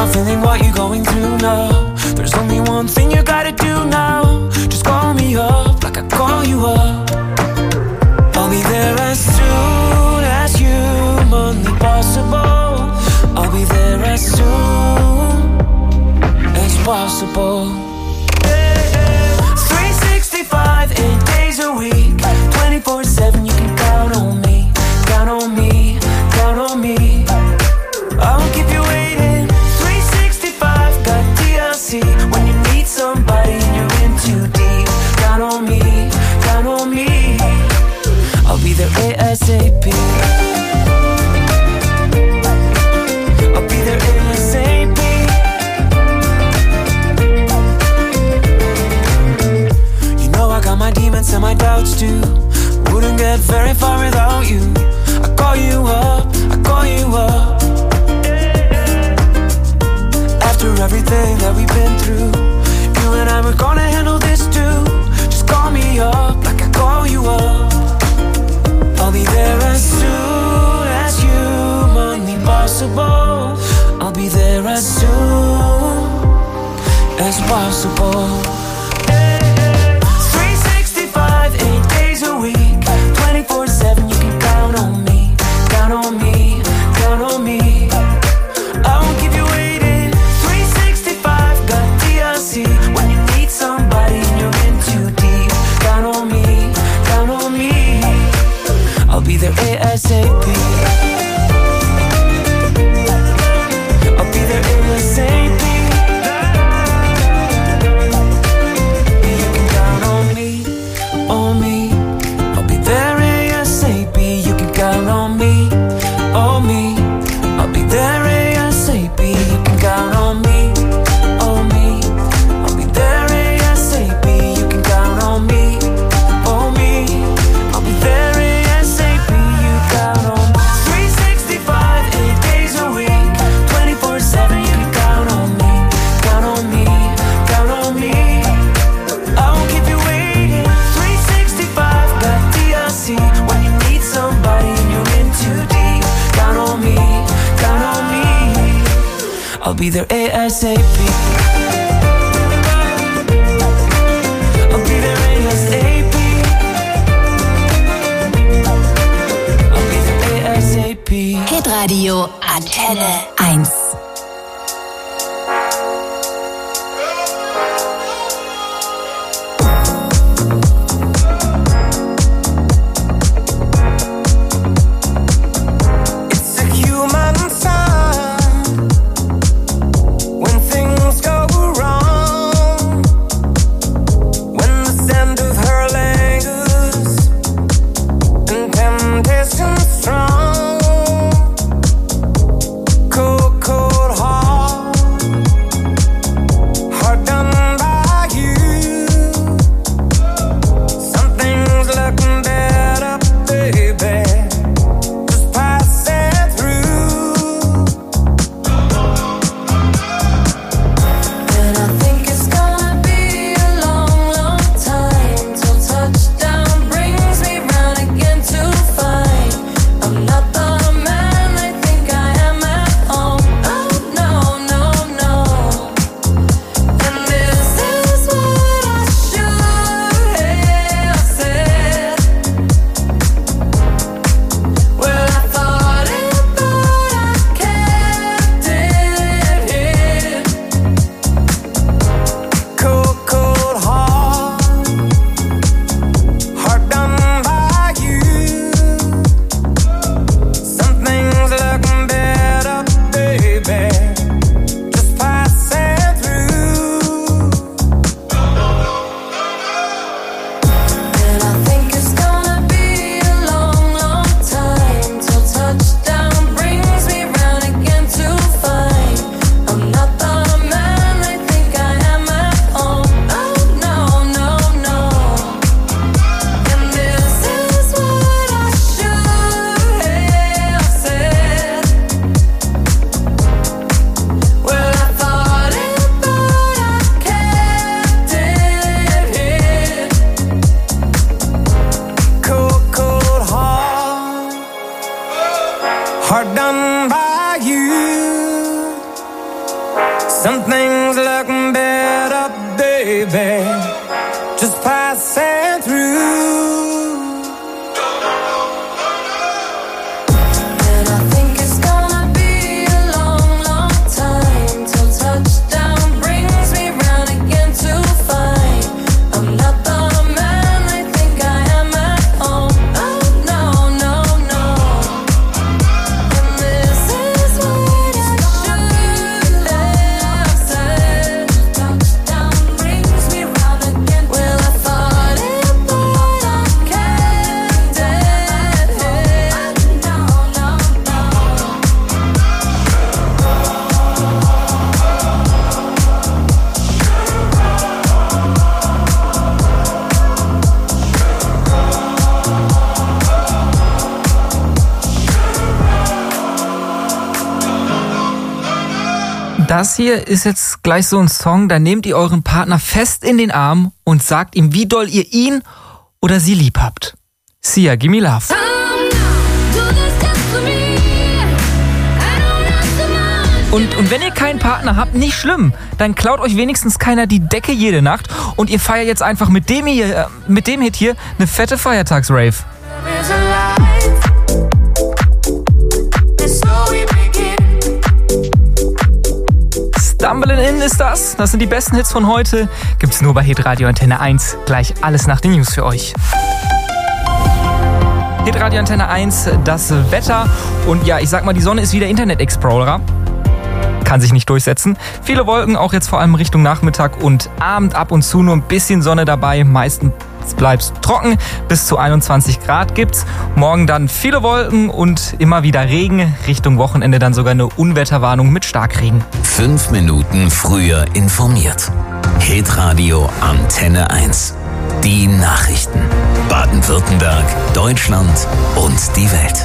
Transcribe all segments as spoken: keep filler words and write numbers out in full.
not feeling what you're going through now. There's only one thing you gotta do now. Just call me up like I call you up. I'll be there as soon as humanly possible. I'll be there as soon as possible. three sixty-five, eight days a week, twenty-four seven, you can count on me. Count on me, count on me. I won't keep you waiting. three sixty-five, got D L C. When you need somebody and you're in too deep, count on me, count on me. I'll be there ASAP. I'll be there ASAP. You know I got my demons and my doubts too. Wouldn't get very far without you. I call you up, I call you up. After everything that we've been through, you and I were gonna handle this too. Just call me up like I call you up. I'll be there as soon as humanly possible. I'll be there as soon as possible. three sixty-five, eight days a week, twenty-four seven, you can count on me. Count on me, count on me. I won't keep you waiting. three sixty-five, got D L C. When you need somebody and you're in too deep, count on me, count on me. I'll be there ASAP. I'll be there ASAP. You can count on me, on me. I'll be there ASAP. You can count on me, on me. I'll be there ASAP. You can count on me, on me. I'll be there ASAP. You can count on me, on me. I'll be there ASAP. You count on me. three sixty-five, eight days a week, twenty-four seven. You can count on me, count on me, count on me. I won't keep you waiting. three sixty-five, got D L C. When you need somebody and you're in too deep, count on me, count on me. I'll be there ASAP. I'll be there ASAP. I'll be there ASAP. Hitradio Antenne eins. It's a human sign when things go wrong, when the scent of her lingers and temptation strong. Cold, cold Something's looking better, baby. Just passing through. Das hier ist jetzt gleich so ein Song, da nehmt ihr euren Partner fest in den Arm und sagt ihm, wie doll ihr ihn oder sie lieb habt. Sia, Gimme Love. Und, und wenn ihr keinen Partner habt, nicht schlimm. Dann klaut euch wenigstens keiner die Decke jede Nacht und ihr feiert jetzt einfach mit dem, hier, äh, mit dem Hit hier eine fette Feiertagsrave. Stumbling In ist das. Das sind die besten Hits von heute. Gibt's nur bei Hitradio Antenne eins. Gleich alles nach den News für euch. Hitradio Antenne eins, das Wetter. Und ja, ich sag mal, die Sonne ist wieder Internet Explorer. Kann sich nicht durchsetzen. Viele Wolken, auch jetzt vor allem Richtung Nachmittag und Abend, ab und zu nur ein bisschen Sonne dabei. Meistens bleibt trocken, bis zu einundzwanzig Grad gibt's. Morgen dann viele Wolken und immer wieder Regen. Richtung Wochenende dann sogar eine Unwetterwarnung mit Starkregen. Fünf Minuten früher informiert. Hitradio Antenne eins. Die Nachrichten. Baden-Württemberg, Deutschland und die Welt.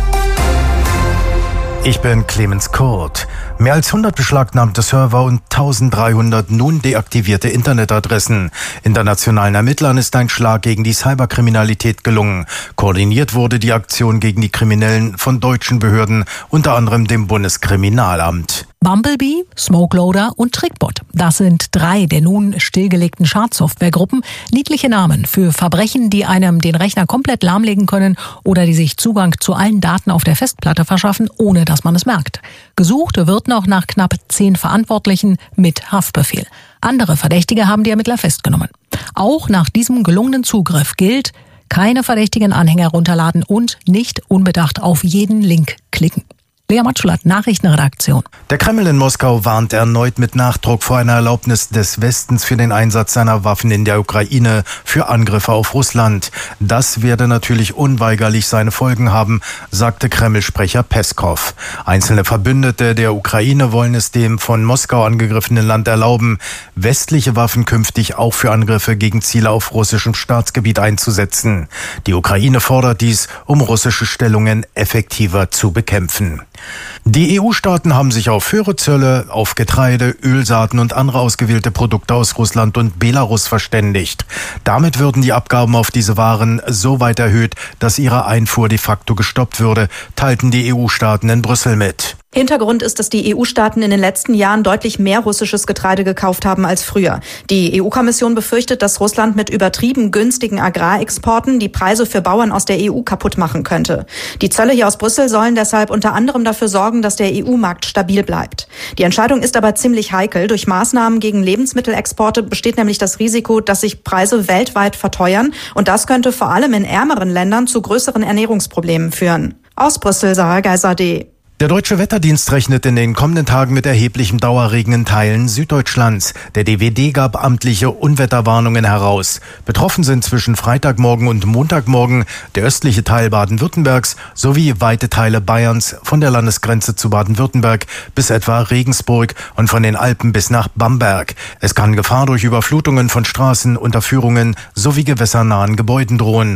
Ich bin Clemens Kurt. Mehr als hundert beschlagnahmte Server und dreizehnhundert nun deaktivierte Internetadressen. Internationalen Ermittlern ist ein Schlag gegen die Cyberkriminalität gelungen. Koordiniert wurde die Aktion gegen die Kriminellen von deutschen Behörden, unter anderem dem Bundeskriminalamt. Bumblebee, Smokeloader und Trickbot. Das sind drei der nun stillgelegten Schadsoftwaregruppen. Niedliche Namen für Verbrechen, die einem den Rechner komplett lahmlegen können oder die sich Zugang zu allen Daten auf der Festplatte verschaffen, ohne dass man es merkt. Gesucht wird noch nach knapp zehn Verantwortlichen mit Haftbefehl. Andere Verdächtige haben die Ermittler festgenommen. Auch nach diesem gelungenen Zugriff gilt, keine verdächtigen Anhänger runterladen und nicht unbedacht auf jeden Link klicken. Lea Matschulat, Nachrichtenredaktion. Der Kreml in Moskau warnt erneut mit Nachdruck vor einer Erlaubnis des Westens für den Einsatz seiner Waffen in der Ukraine für Angriffe auf Russland. Das werde natürlich unweigerlich seine Folgen haben, sagte Kreml-Sprecher Peskov. Einzelne Verbündete der Ukraine wollen es dem von Moskau angegriffenen Land erlauben, westliche Waffen künftig auch für Angriffe gegen Ziele auf russischem Staatsgebiet einzusetzen. Die Ukraine fordert dies, um russische Stellungen effektiver zu bekämpfen. Die E U-Staaten haben sich auf höhere Zölle auf Getreide, Ölsaaten und andere ausgewählte Produkte aus Russland und Belarus verständigt. Damit würden die Abgaben auf diese Waren so weit erhöht, dass ihre Einfuhr de facto gestoppt würde, teilten die E U-Staaten in Brüssel mit. Hintergrund ist, dass die E U-Staaten in den letzten Jahren deutlich mehr russisches Getreide gekauft haben als früher. Die E U-Kommission befürchtet, dass Russland mit übertrieben günstigen Agrarexporten die Preise für Bauern aus der E U kaputt machen könnte. Die Zölle hier aus Brüssel sollen deshalb unter anderem dafür sorgen, dass der E U-Markt stabil bleibt. Die Entscheidung ist aber ziemlich heikel. Durch Maßnahmen gegen Lebensmittelexporte besteht nämlich das Risiko, dass sich Preise weltweit verteuern. Und das könnte vor allem in ärmeren Ländern zu größeren Ernährungsproblemen führen. Aus Brüssel, Sarah Geiser-D. Der Deutsche Wetterdienst rechnet in den kommenden Tagen mit erheblichem Dauerregen in Teilen Süddeutschlands. Der D W D gab amtliche Unwetterwarnungen heraus. Betroffen sind zwischen Freitagmorgen und Montagmorgen der östliche Teil Baden-Württembergs sowie weite Teile Bayerns von der Landesgrenze zu Baden-Württemberg bis etwa Regensburg und von den Alpen bis nach Bamberg. Es kann Gefahr durch Überflutungen von Straßen, Unterführungen sowie gewässernahen Gebäuden drohen.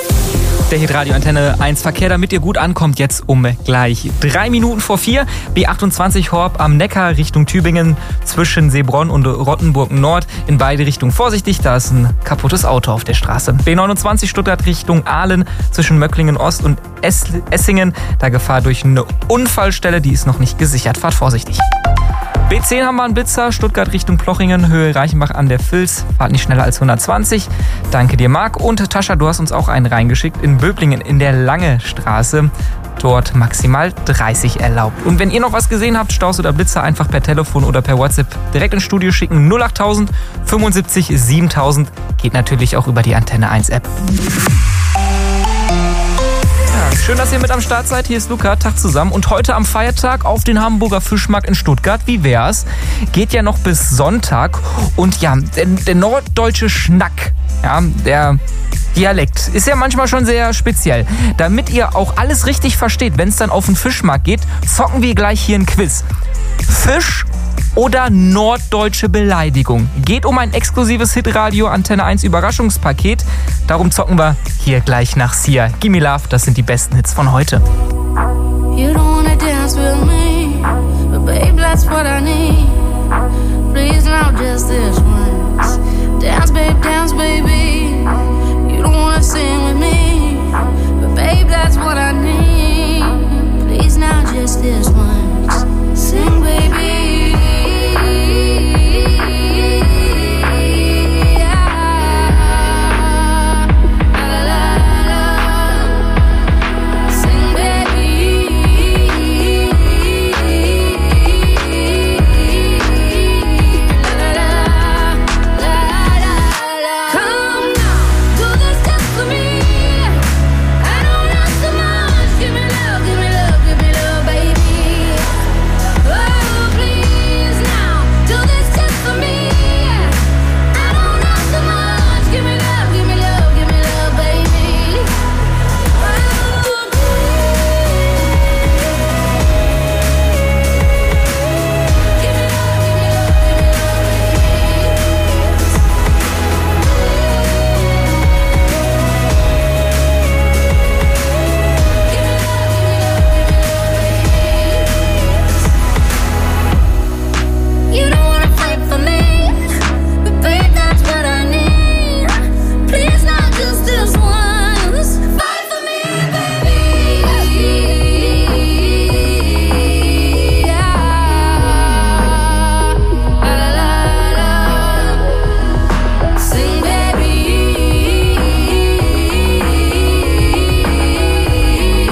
Der Hitradio Antenne eins Verkehr, damit ihr gut ankommt, jetzt um gleich drei Minuten vor vier. B achtundzwanzig Horb am Neckar Richtung Tübingen zwischen Seebronn und Rottenburg Nord. In beide Richtungen vorsichtig, da ist ein kaputtes Auto auf der Straße. B neunundzwanzig Stuttgart Richtung Aalen zwischen Möcklingen Ost und Essingen. Da Gefahr durch eine Unfallstelle, die ist noch nicht gesichert. Fahrt vorsichtig. B zehn haben wir einen Blitzer, Stuttgart Richtung Plochingen, Höhe Reichenbach an der Vils. Fahrt nicht schneller als hundertzwanzig. Danke dir, Marc. Und Tascha, du hast uns auch einen reingeschickt. In Böblingen in der Lange Straße. Dort maximal dreißig erlaubt. Und wenn ihr noch was gesehen habt, Staus oder Blitzer, einfach per Telefon oder per WhatsApp direkt ins Studio schicken. null achttausend fünfundsiebzig siebentausend. Geht natürlich auch über die Antenne eins App. Schön, dass ihr mit am Start seid. Hier ist Luca, Tag zusammen. Und heute am Feiertag auf den Hamburger Fischmarkt in Stuttgart. Wie wär's? Geht ja noch bis Sonntag. Und ja, der, der norddeutsche Schnack, ja, der Dialekt ist ja manchmal schon sehr speziell. Damit ihr auch alles richtig versteht, wenn es dann auf den Fischmarkt geht, zocken wir gleich hier ein Quiz. Fisch oder norddeutsche Beleidigung? Geht um ein exklusives Hitradio Antenne eins Überraschungspaket. Darum zocken wir hier gleich nach Sia. Gimme Love, das sind die besten Hits von heute. You don't wanna dance with me, but babe, that's what I need.